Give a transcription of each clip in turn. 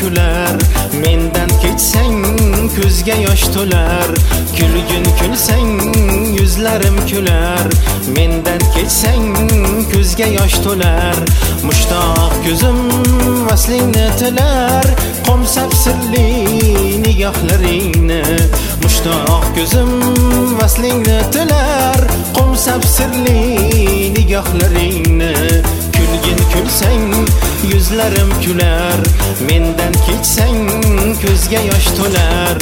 kular, mendan kechsang ko'zga yosh to'lar. Kulgin kulsang yuzlarim kular, mendan kechsang ko'zga yosh to'lar. Mushtoq ko'zim vaslingni tilar, qo'msab sirli nigohlaringni. Mushtoq ko'zim vaslingni tilar, qo'msab sirli nigohlaringni. Kulgin kulsang yuzlarim kular, mendan kechsang ko'zga yosh to'lar.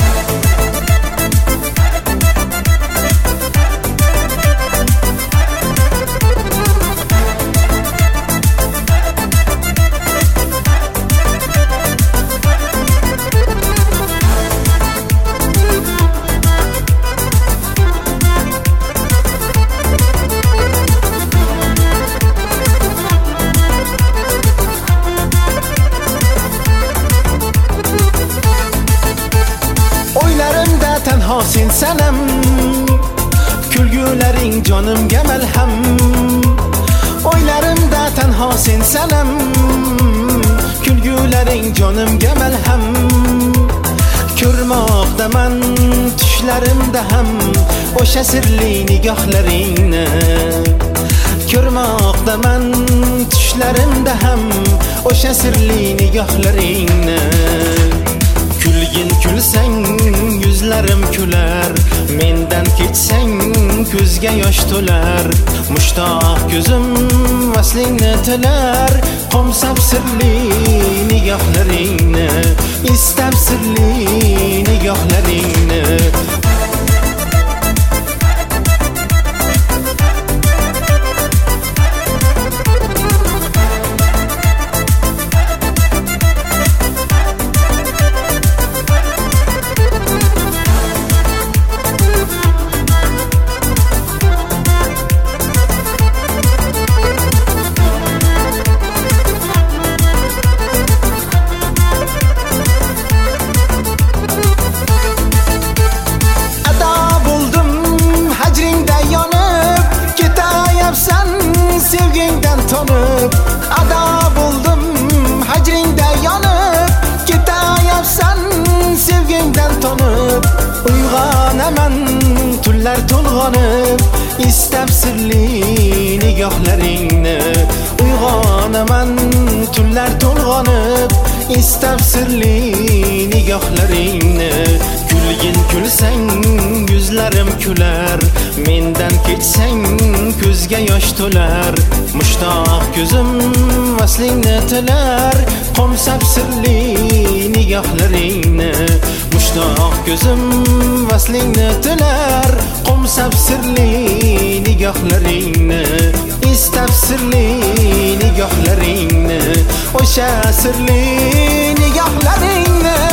Tanho sen sanam, kulgularing jonimga malham. O'ylarimda tanho sen sanam, kulgularing jonimga malham. Ko'rmoqdaman tushlarimda ham o'sha sirli nigohlaringni. Ko'rmoqdaman tushlarimda ham o'sha sirli nigohlaringni. Kulgin kulsang yuzlarim kular, mendan kechsang ko'zga yosh to'lar. Mushtoq ko'zim vaslingni tilar, qo'msab sirli nigohlaringni. Istab sirli nigohlaringni. Sevgingdan tonib, ado buldum hajringda yonib. Ketayapsan sevgingdan tonib, uyg'onaman tunlar to'lg'onib. Istab sirli nigohlaringni. Uyg'onaman tunlar to'lg'onib, istab sirli nigohlaringni. Kulgin kulsang yuzlarim kular, mendan kechsang ko'zga yosh to'lar. Mushtoq ko'zim vaslingni tilar, qo'msab sirli nigohlaringni. Mushtoq ko'zim vaslingni tilar, qo'msab sirli nigohlaringni. Istab sirli nigohlaringni, o'sha sirli nigohlaringni.